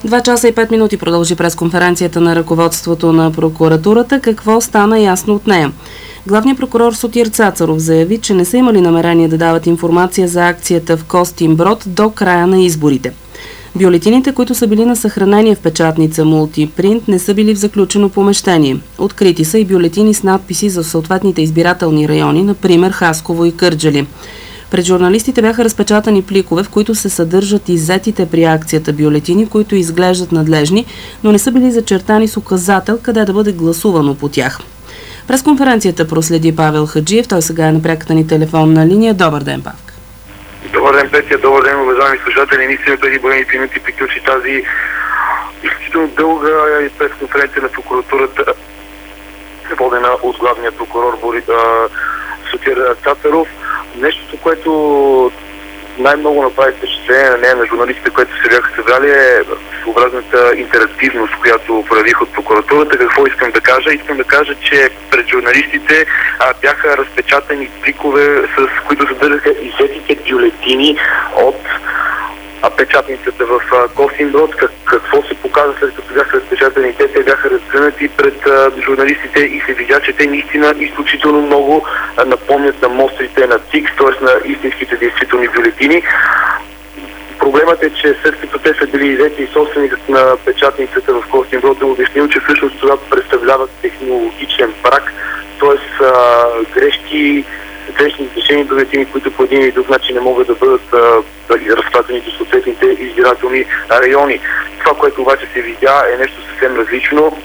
2 часа и 5 минути продължи пресконференцията на ръководството на прокуратурата. Какво стана ясно от нея? Главният прокурор Сотир Цацаров заяви, че не са имали намерение да дават информация за акцията в Костинброд до края на изборите. Бюлетините, които са били на съхранение в печатница Мултипринт, не са били в заключено помещение. Открити са и бюлетини с надписи за съответните избирателни райони, например Хасково и Кърджали. Пред журналистите бяха разпечатани пликове, в които се съдържат иззетите при акцията бюлетини, които изглеждат надлежни, но не са били зачертани с указател къде да бъде гласувано по тях. През конференцията проследи Павел Хаджиев, той сега е на пряката ни телефонна линия. Добър ден, Павел. Добър ден, Петя, добър ден, уважаеми слушатели. Наистина преди броените минути приключи тази изключително дълга пресконференция на прокуратурата, водена от главния прокурор Сотир Цацаров. Нещото, което най-много направи впечатление на нея, на журналистите, които се бяха събрали, е своеобразната интерактивност, която проявих от прокуратурата. Какво искам да кажа? Искам да кажа, че пред журналистите бяха разпечатани пликове, с които съдържаха иззетите бюлетини от печатницата в Костинброд. Какво се показа след като бяха разпечатани те бяха разгънати пред журналистите и се видя, че те наистина изключително много напомнят на монстрите на ЦИК, т.е. на истинските действителни бюлетини. Проблемът е, че след като те са били иззети и собственикът на печатницата в Костинброд е обяснил, че всъщност това представлява технологичен брак, т.е. грешни изрешени бюлетини, които по един или друг начин не могат да бъдат разпратени до съответните избирателни райони. Това, което обаче се видя, е нещо съвсем различно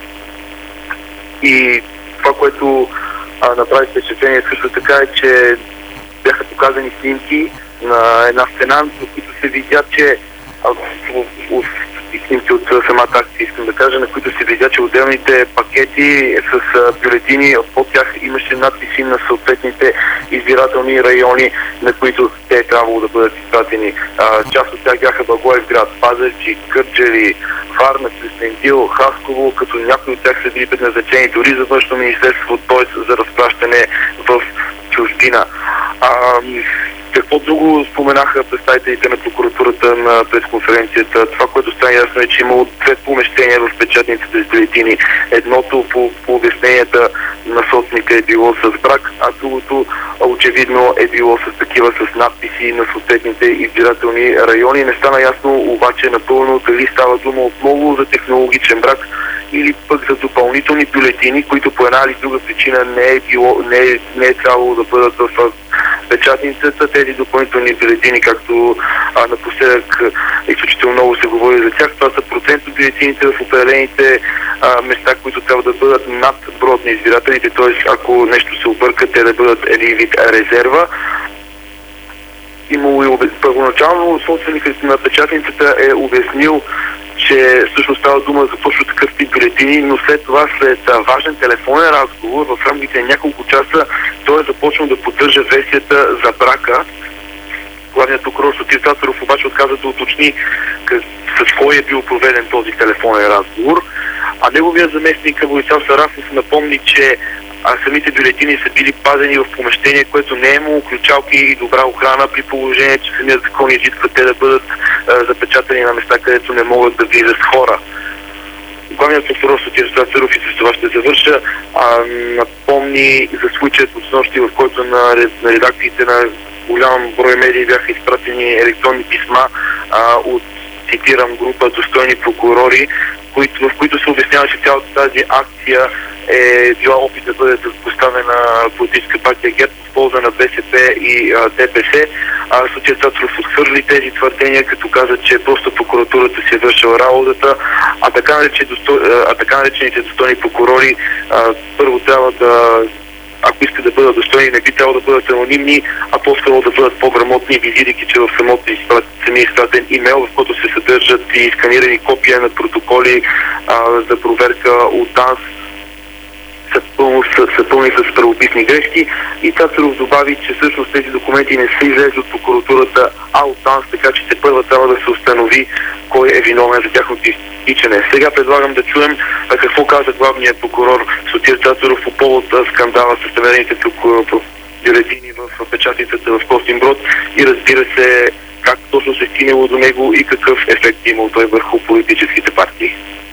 и това, което направи впечатление също така е, че бяха показани снимки на една стена, в които се видя, че снимки от самата акция, искам да кажа, на които се видя, че отделните пакети с бюлетини, под тях имаше надписи на съответните избирателни райони, на които те е трябвало да бъдат изпратени. Част от тях бяха Благоевград, Пазарджик, Кърджали, Варна, Кюстендил, Хасково, като някои от тях са били предназначени дори за външно министерство, т.е. за разпращане в чужбина. Какво друго споменаха представителите на прокуратурата на пресконференцията? Това, което стана ясно е, че имало 2 помещения в печатниците с бюлетини. Едното по обясненията на собственика е било с брак, а другото очевидно е било с такива с надписи на съответните избирателни райони. Не стана ясно обаче напълно дали става дума отново за технологичен брак или пък за допълнителни бюлетини, които по една или друга причина не е трябвало да бъдат в печатницата. Тези допълнителни бюлетини, както напоследък изключително много се говори за тях, това са процент от бюлетините в определените места, които трябва да бъдат над броят на избирателите, т.е. ако нещо се обърка, те да бъдат един вид резерва. Първоначално собственикът на печатницата е обяснил, че всъщност става дума за точно такъв тип бюлетини, но след това, след важен телефонен разговор, в рамките на няколко часа, той е започнал да поддържа версията за брака. Главният прокурор Сотир Цацаров обаче отказа да уточни с кой е бил проведен този телефонен разговор, а неговият заместник Борислав Сарафов напомни, че самите бюлетини са били пазени в помещение, което не е имало ключалки и добра охрана, при положение, че самият закон изисква те да бъдат запечатани на места, където не могат да влизат хора. Главният прокурор Сотир Цацаров, и с това ще завърша, напомни за случаят от снощи, в който на редакциите на голям брой медии бяха изпратени електронни писма от, цитирам, група достойни прокурори, в които се обяснява, че цялата тази акция е била опит да бъде поставена политическа партия ГЕРБ в полза на БСП и ДПС. Сотир Цацаров отхвърли тези твърдения, като каза, че просто прокуратурата си е вършила работата, а така наречените достойни прокурори първо трябва да, ако искат да бъдат достойни, не би трябвало да бъдат анонимни, а по-скоро да бъдат по-грамотни, визирайки, че в самия изпратен имейл, в който се съдържат и сканирани копия на протоколи за проверка от ДАНС, са пълни с правописни грешки, и Цацаров добави, че всъщност тези документи не са излезли от прокуратурата, а от ДАНС, така че първа трябва да се установи кой е виновен за тяхното изтичане. Сега предлагам да чуем какво каза главният прокурор Сотир Цацаров по повод скандала с намерените бюлетини в печатницата в Костинброд и, разбира се, как точно се стигнало до него и какъв ефект е имал той върху политическите партии?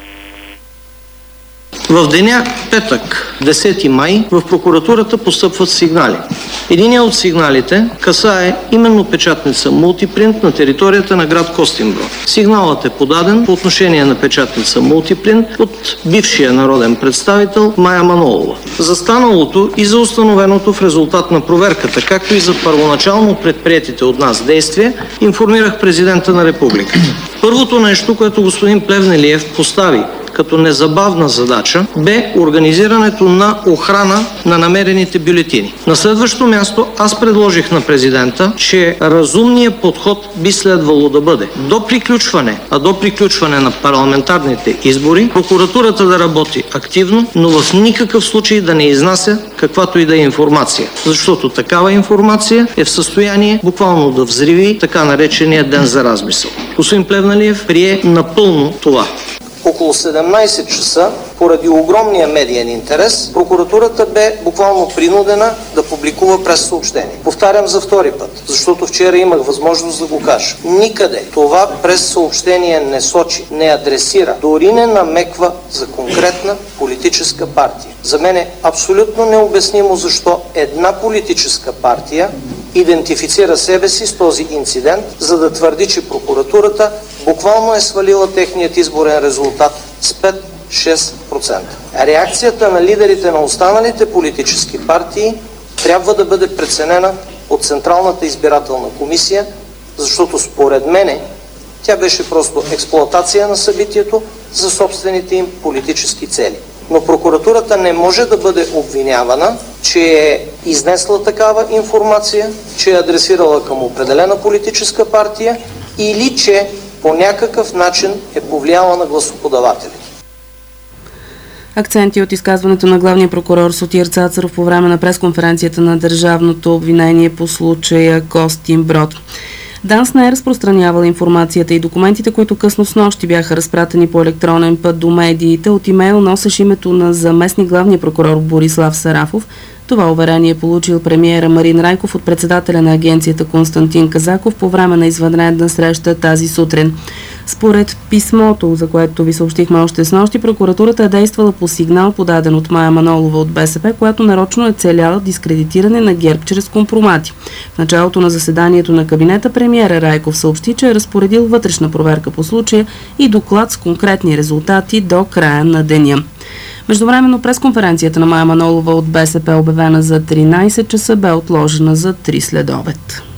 В деня петък, 10 май, в прокуратурата постъпват сигнали. Единият от сигналите касае именно печатница Мултипринт на територията на град Костинброд. Сигналът е подаден по отношение на печатница Мултипринт от бившия народен представител Мая Манолова. За станалото и за установеното в резултат на проверката, както и за първоначално предприетите от нас действия, информирах президента на републиката. Първото нещо, което господин Плевнелиев постави като незабавна задача, бе организирането на охрана на намерените бюлетини. На следващо място аз предложих на президента, че разумният подход би следвало да бъде до приключване на парламентарните избори, прокуратурата да работи активно, но в никакъв случай да не изнася каквато и да е информация. Защото такава информация е в състояние буквално да взриви така наречения ден за размисъл. Господин Плевнелиев прие напълно това. Около 17 часа, поради огромния медиен интерес, прокуратурата бе буквално принудена да публикува прессъобщение. Повтарям за втори път, защото вчера имах възможност да го кажа. Никъде това прессъобщение не сочи, не адресира, дори не намеква за конкретна политическа партия. За мен е абсолютно необяснимо защо една политическа партия идентифицира себе си с този инцидент, за да твърди, че прокуратурата буквално е свалила техният изборен резултат с 5-6%. Реакцията на лидерите на останалите политически партии трябва да бъде преценена от Централната избирателна комисия, защото според мене тя беше просто експлоатация на събитието за собствените им политически цели. Но прокуратурата не може да бъде обвинявана, че е изнесла такава информация, че е адресирала към определена политическа партия или че по някакъв начин е повлияла на гласоподавателите. Акценти от изказването на главния прокурор Сотир Цацаров по време на пресконференцията на държавното обвинение по случая Костинброд. ДАНС не е разпространявала информацията и документите, които късно снощи бяха разпратени по електронен път до медиите. От имейл носещ името на заместник главния прокурор Борислав Сарафов. Това уверение е получил премиера Марин Райков от председателя на агенцията Константин Казаков по време на извънредна среща тази сутрин. Според писмото, за което ви съобщихме още снощи, прокуратурата е действала по сигнал, подаден от Мая Манолова от БСП, която нарочно е целяла дискредитиране на ГЕРБ чрез компромати. В началото на заседанието на кабинета премиера Райков съобщи, че е разпоредил вътрешна проверка по случая и доклад с конкретни резултати до края на деня. Междувременно пресконференцията на Мая Манолова от БСП, обявена за 13 часа, бе отложена за 3 следобед.